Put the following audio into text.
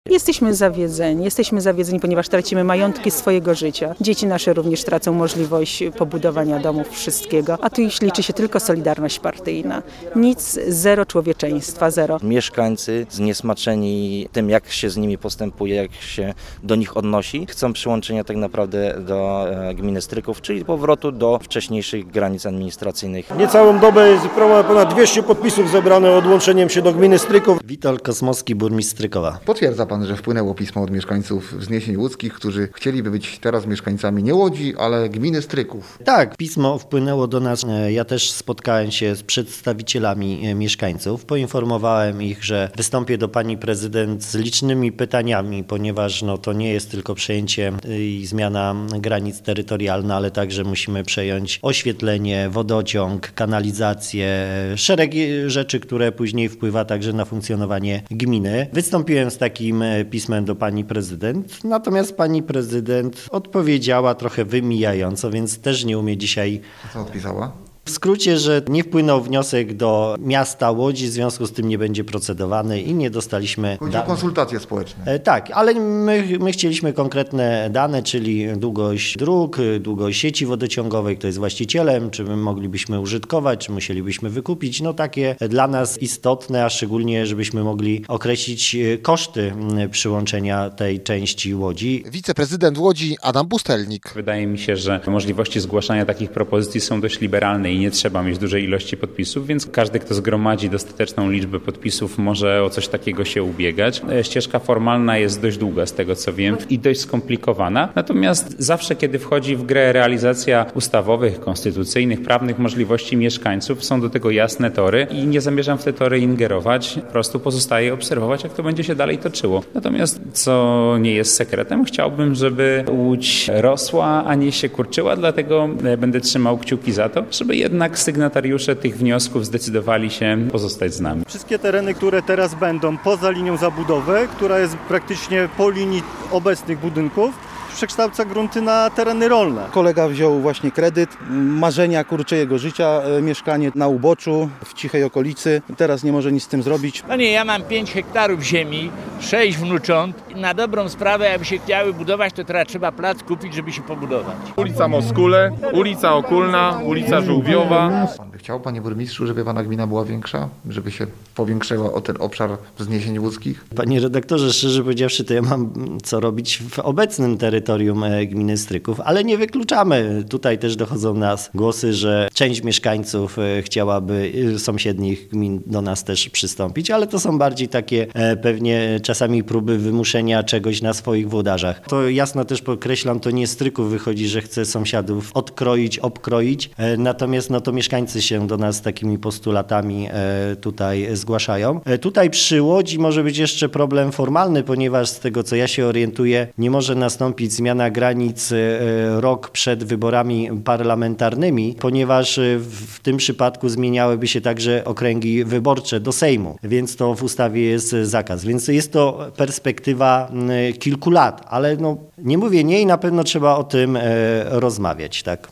Jesteśmy zawiedzeni, ponieważ tracimy majątki swojego życia. Dzieci nasze również tracą możliwość pobudowania domów, wszystkiego, a tu już liczy się tylko solidarność partyjna. Nic, zero człowieczeństwa, zero. Mieszkańcy zniesmaczeni tym, jak się z nimi postępuje, jak się do nich odnosi, chcą przyłączenia tak naprawdę do gminy Stryków, czyli powrotu do wcześniejszych granic administracyjnych. Niecałą dobę jest ponad 200 podpisów zebrane odłączeniem się do gminy Stryków. Witold Kosmowski, burmistrz Strykowa. Potwierdza pan, że wpłynęło pismo od mieszkańców Wzniesień Łódzkich, którzy chcieliby być teraz mieszkańcami nie Łodzi, ale gminy Stryków. Tak, pismo wpłynęło do nas. Ja też spotkałem się z przedstawicielami mieszkańców. Poinformowałem ich, że wystąpię do pani prezydent z licznymi pytaniami, ponieważ to nie jest tylko przejęcie i zmiana granic terytorialna, ale także musimy przejąć oświetlenie, wodociąg, kanalizację, szereg rzeczy, które później wpływa także na funkcjonowanie gminy. Wystąpiłem z takim pismem do pani prezydent, natomiast pani prezydent odpowiedziała trochę wymijająco, więc też nie umie dzisiaj. Co odpisała? W skrócie, że nie wpłynął wniosek do miasta Łodzi, w związku z tym nie będzie procedowany i nie dostaliśmy. Chodzi o konsultacje społeczne. Tak, ale my chcieliśmy konkretne dane, czyli długość dróg, długość sieci wodociągowej, kto jest właścicielem, czy my moglibyśmy użytkować, czy musielibyśmy wykupić. Takie dla nas istotne, a szczególnie, żebyśmy mogli określić koszty przyłączenia tej części Łodzi. Wiceprezydent Łodzi Adam Pustelnik. Wydaje mi się, że możliwości zgłaszania takich propozycji są dość liberalne i nie trzeba mieć dużej ilości podpisów, więc każdy, kto zgromadzi dostateczną liczbę podpisów, może o coś takiego się ubiegać. Ścieżka formalna jest dość długa, z tego co wiem, i dość skomplikowana. Natomiast zawsze, kiedy wchodzi w grę realizacja ustawowych, konstytucyjnych, prawnych możliwości mieszkańców, są do tego jasne tory i nie zamierzam w te tory ingerować. Po prostu pozostaje obserwować, jak to będzie się dalej toczyło. Natomiast, co nie jest sekretem, chciałbym, żeby Łódź rosła, a nie się kurczyła, dlatego będę trzymał kciuki za to, żeby jednak sygnatariusze tych wniosków zdecydowali się pozostać z nami. Wszystkie tereny, które teraz będą poza linią zabudowy, która jest praktycznie po linii obecnych budynków, przekształca grunty na tereny rolne. Kolega wziął właśnie kredyt, marzenia jego życia, mieszkanie na uboczu, w cichej okolicy. Teraz nie może nic z tym zrobić. Ja mam 5 hektarów ziemi, 6 wnucząt. Na dobrą sprawę, jakby się chciały budować, to teraz trzeba plac kupić, żeby się pobudować. Ulica Moskule, ulica Okulna, ulica Żółwiowa. Pan by chciał, panie burmistrzu, żeby pana gmina była większa? Żeby się powiększyła o ten obszar Wzniesień Łódzkich? Panie redaktorze, szczerze powiedziawszy, to ja mam co robić w obecnym terytorium gminy Stryków, ale nie wykluczamy. Tutaj też dochodzą nas głosy, że część mieszkańców chciałaby sąsiednich gmin do nas też przystąpić, ale to są bardziej takie pewnie czasami próby wymuszenia czegoś na swoich włodarzach. To jasno też podkreślam, to nie Stryków wychodzi, że chce sąsiadów odkroić, obkroić, natomiast to mieszkańcy się do nas takimi postulatami tutaj zgłaszają. Tutaj przy Łodzi może być jeszcze problem formalny, ponieważ z tego co ja się orientuję, nie może nastąpić zmiana granic rok przed wyborami parlamentarnymi, ponieważ w tym przypadku zmieniałyby się także okręgi wyborcze do Sejmu, więc to w ustawie jest zakaz. Więc jest to perspektywa kilku lat, ale nie mówię nie i na pewno trzeba o tym rozmawiać, tak.